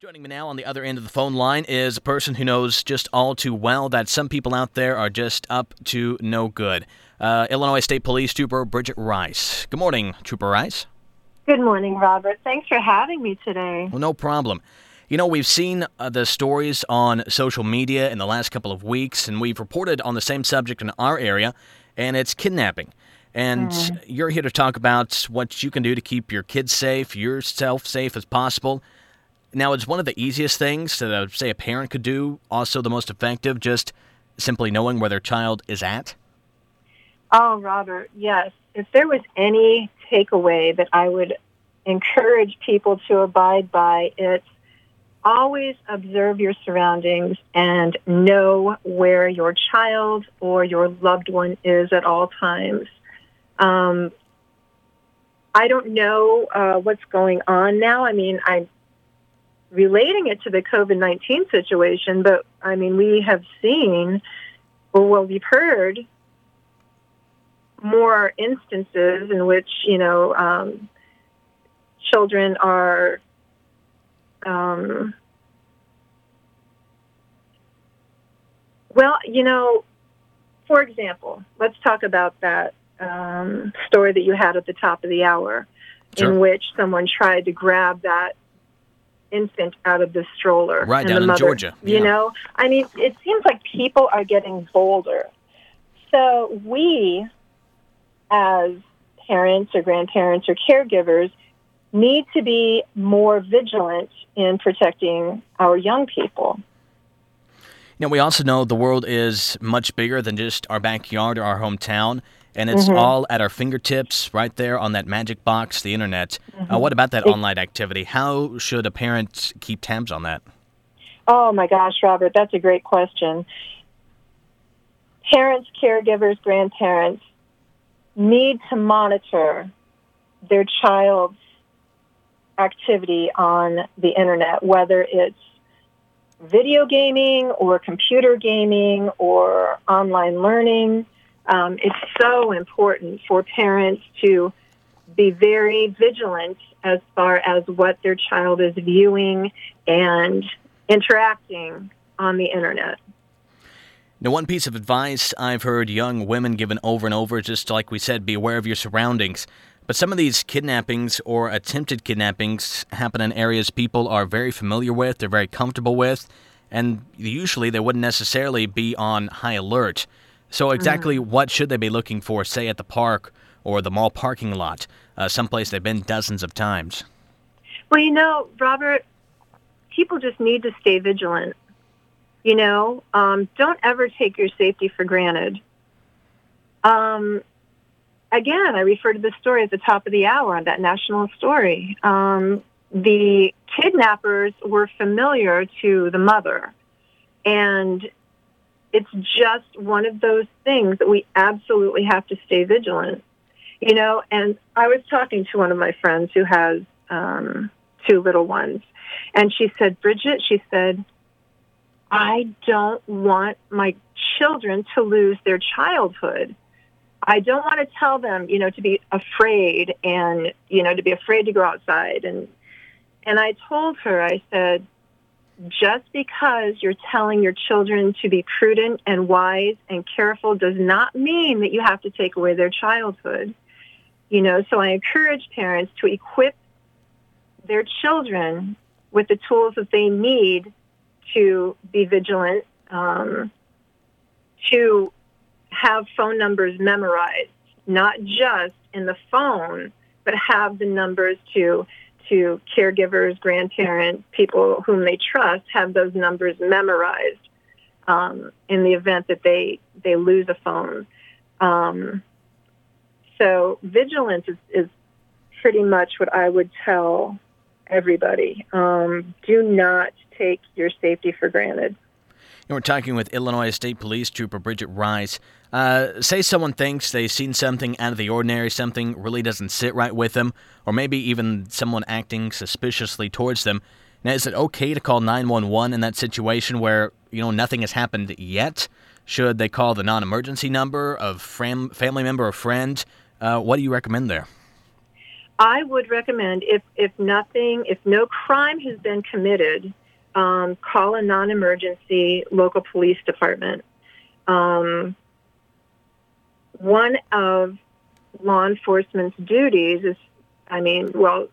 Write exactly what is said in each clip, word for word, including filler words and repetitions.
Joining me now on the other end of the phone line is a person who knows just all too well that some people out there are just up to no good. Uh, Illinois State Police Trooper Bridget Rice. Good morning, Trooper Rice. Good morning, Robert. Thanks for having me today. Well, no problem. You know, we've seen uh, the stories on social media in the last couple of weeks, and we've reported on the same subject in our area, and it's kidnapping. And mm. you're here to talk about what you can do to keep your kids safe, yourself safe as possible. Now, it's one of the easiest things that, uh, say, a parent could do, also the most effective, just simply knowing where their child is at? Oh, Robert, yes. If there was any takeaway that I would encourage people to abide by, it's always observe your surroundings and know where your child or your loved one is at all times. Um, I don't know uh, what's going on now. I mean, I'm relating it to the covid nineteen situation, but, I mean, we have seen, or well, we've heard more instances in which, you know, um, children are um, well, you know, for example, let's talk about that um, story that you had at the top of the hour, sure. in which someone tried to grab that infant out of the stroller. Right, and down the in mother, Georgia. Yeah. You know, I mean, it seems like people are getting bolder. So we, as parents or grandparents or caregivers, need to be more vigilant in protecting our young people. You know, we also know the world is much bigger than just our backyard or our hometown, and it's mm-hmm. all at our fingertips right there on that magic box, the internet. Mm-hmm. Uh, what about that it, online activity? How should a parent keep tabs on that? Oh, my gosh, Robert, that's a great question. Parents, caregivers, grandparents need to monitor their child's activity on the internet, whether it's video gaming or computer gaming or online learning. Um, it's so important for parents to be very vigilant as far as what their child is viewing and interacting on the internet. Now, one piece of advice I've heard young women given over and over, just like we said, be aware of your surroundings. But some of these kidnappings or attempted kidnappings happen in areas people are very familiar with, they're very comfortable with, and usually they wouldn't necessarily be on high alert. So exactly mm. what should they be looking for, say, at the park or the mall parking lot, uh, someplace they've been dozens of times? Well, you know, Robert, people just need to stay vigilant. You know, um, don't ever take your safety for granted. Um, again, I refer to the story at the top of the hour on that national story. Um, the kidnappers were familiar to the mother, and it's just one of those things that we absolutely have to stay vigilant. You know, and I was talking to one of my friends who has um, two little ones, and she said, Bridget, she said, I don't want my children to lose their childhood. I don't want to tell them, you know, to be afraid and, you know, to be afraid to go outside. And and I told her, I said, just because you're telling your children to be prudent and wise and careful does not mean that you have to take away their childhood. You know, so I encourage parents to equip their children with the tools that they need to be vigilant, um, to have phone numbers memorized, not just in the phone, but have the numbers to to caregivers, grandparents, people whom they trust, have those numbers memorized um, in the event that they, they lose a phone. Um, so vigilance is, is pretty much what I would tell everybody. Um, do not take your safety for granted. And we're talking with Illinois State Police Trooper Bridget Rice. Uh, say someone thinks they've seen something out of the ordinary, something really doesn't sit right with them, or maybe even someone acting suspiciously towards them. Now, is it okay to call nine one one in that situation where, you know, nothing has happened yet? Should they call the non-emergency number of fam- family member or friend? Uh, what do you recommend there? I would recommend, if, if nothing, if no crime has been committed, um, call a non-emergency local police department. Um, one of law enforcement's duties is, I mean, well,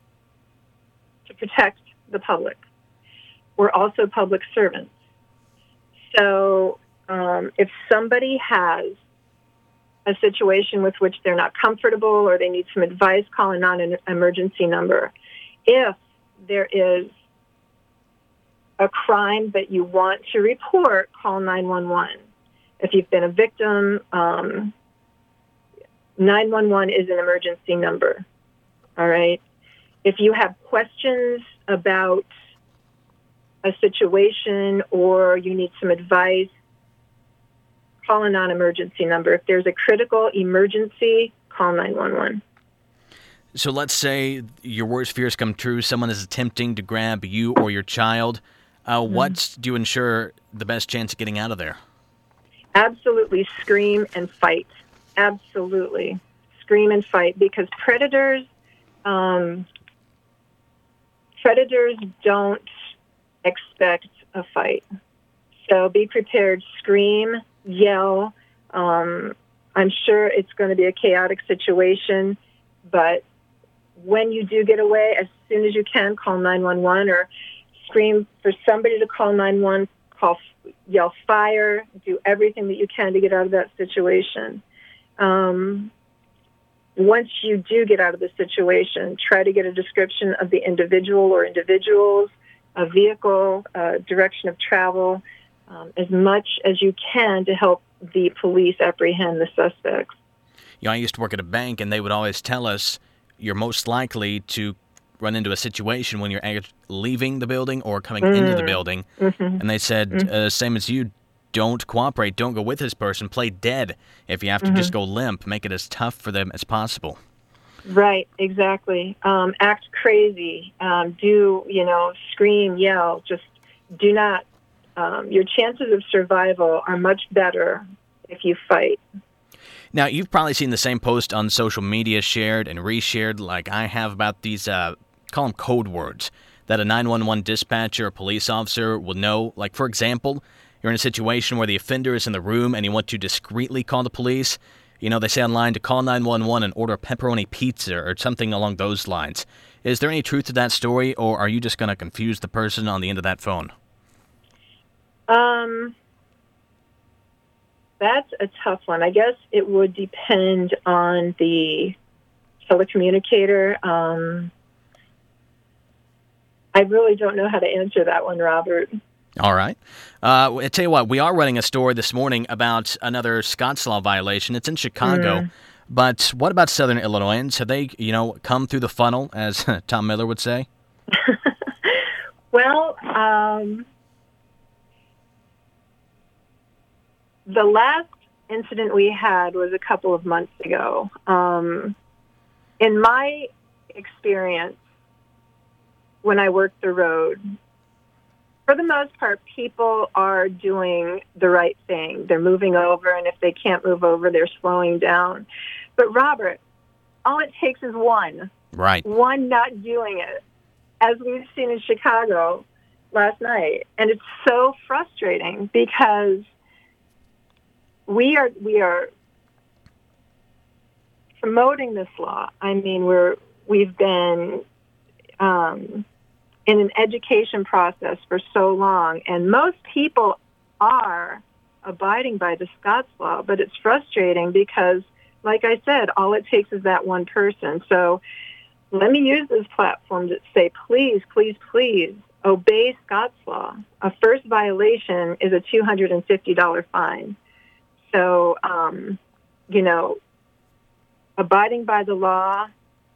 to protect the public. We're also public servants. So um, if somebody has a situation with which they're not comfortable or they need some advice, call a non-emergency number. If there is a crime that you want to report, call nine one one. If you've been a victim, um, nine one one is an emergency number. All right? If you have questions about a situation or you need some advice, call a non-emergency number. If there's a critical emergency, call nine one one. So let's say your worst fears come true. Someone is attempting to grab you or your child. Uh, mm-hmm. What do you ensure the best chance of getting out of there? Absolutely scream and fight. Absolutely. Scream and fight, because predators, um, predators don't expect a fight. So be prepared, scream, yell. Um, I'm sure it's going to be a chaotic situation, but when you do get away, as soon as you can, call nine one one or scream for somebody to call nine one one, call, yell fire, do everything that you can to get out of that situation. Um, once you do get out of the situation, try to get a description of the individual or individuals, a vehicle, uh, direction of travel, um, as much as you can to help the police apprehend the suspects. You know, I used to work at a bank, and they would always tell us you're most likely to run into a situation when you're leaving the building or coming mm. into the building. Mm-hmm. And they said, mm-hmm. uh, same as you, don't cooperate, don't go with this person, play dead. If you have to mm-hmm. just go limp, make it as tough for them as possible. Right, exactly. Um, act crazy. Um, do, you know, scream, yell. Just do not. Um, your chances of survival are much better if you fight. Now, you've probably seen the same post on social media shared and reshared like I have about these, uh, call them code words, that a nine one one dispatcher or police officer will know. Like, for example, you're in a situation where the offender is in the room and you want to discreetly call the police. You know, they say online to call nine one one and order pepperoni pizza or something along those lines. Is there any truth to that story, or are you just going to confuse the person on the end of that phone? Um, that's a tough one. I guess it would depend on the telecommunicator. Um, I really don't know how to answer that one, Robert. All right. Uh, I tell you what, we are running a story this morning about another Scots law violation. It's in Chicago. Mm. But what about Southern Illinoisans? Have they, you know, come through the funnel, as Tom Miller would say? Well, um, the last incident we had was a couple of months ago. Um, in my experience, when I worked the road, for the most part, people are doing the right thing. They're moving over, and if they can't move over, they're slowing down. But, Robert, all it takes is one. Right. One not doing it, as we've seen in Chicago last night. And it's so frustrating because we are we are promoting this law. I mean, we're we've been um, in an education process for so long, and most people are abiding by the Scots law, but it's frustrating because, like I said, all it takes is that one person. So let me use this platform to say, please, please, please, obey Scots law. A first violation is a two hundred fifty dollars fine. So, um, you know, abiding by the law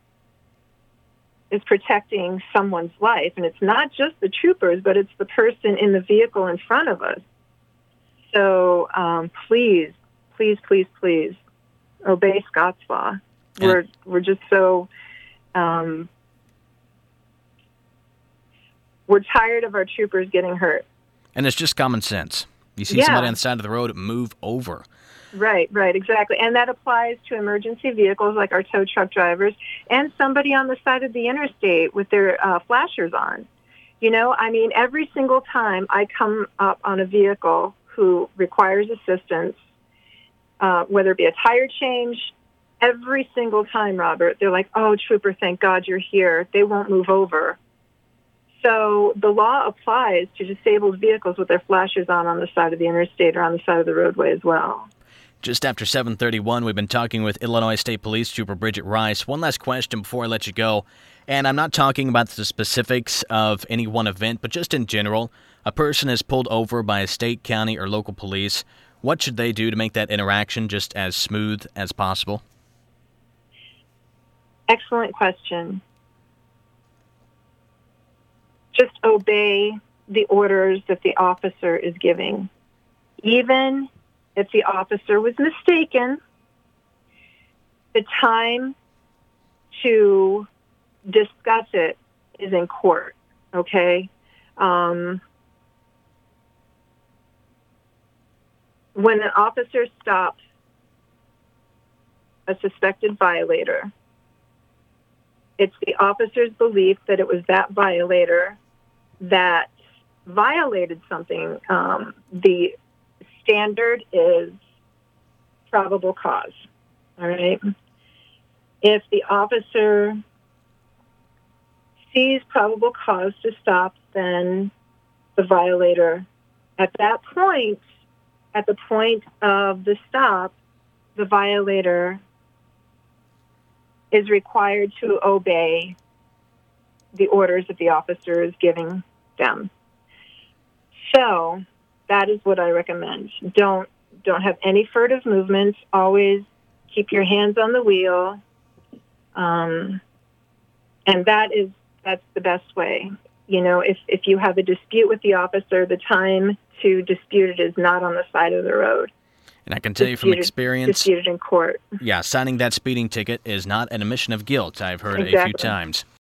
is protecting someone's life. And it's not just the troopers, but it's the person in the vehicle in front of us. So um, please, please, please, please, obey Scots law. Yeah. We're we're just so um, we're tired of our troopers getting hurt. And it's just common sense. You see yeah. somebody on the side of the road, move over. Right, right, exactly. And that applies to emergency vehicles like our tow truck drivers and somebody on the side of the interstate with their uh, flashers on. You know, I mean, every single time I come up on a vehicle who requires assistance, uh, whether it be a tire change, every single time, Robert, they're like, oh, trooper, thank God you're here. They won't move over. So the law applies to disabled vehicles with their flashers on on the side of the interstate or on the side of the roadway as well. Just after seven thirty-one, we've been talking with Illinois State Police Trooper Bridget Rice. One last question before I let you go. And I'm not talking about the specifics of any one event, but just in general, a person is pulled over by a state, county, or local police. What should they do to make that interaction just as smooth as possible? Excellent question. Just obey the orders that the officer is giving. Even if the officer was mistaken, the time to discuss it is in court, okay? Um, when an officer stops a suspected violator, it's the officer's belief that it was that violator that violated something. Um, the standard is probable cause, all right? If the officer sees probable cause to stop, then the violator, at that point, at the point of the stop, the violator is required to obey the orders that the officer is giving them. So that is what I recommend. Don't don't have any furtive movements. Always keep your hands on the wheel, um, and that is that's the best way. You know, if if you have a dispute with the officer, the time to dispute it is not on the side of the road. And I can tell you from experience, disputed in court. Yeah, signing that speeding ticket is not an admission of guilt. I've heard exactly. a few times.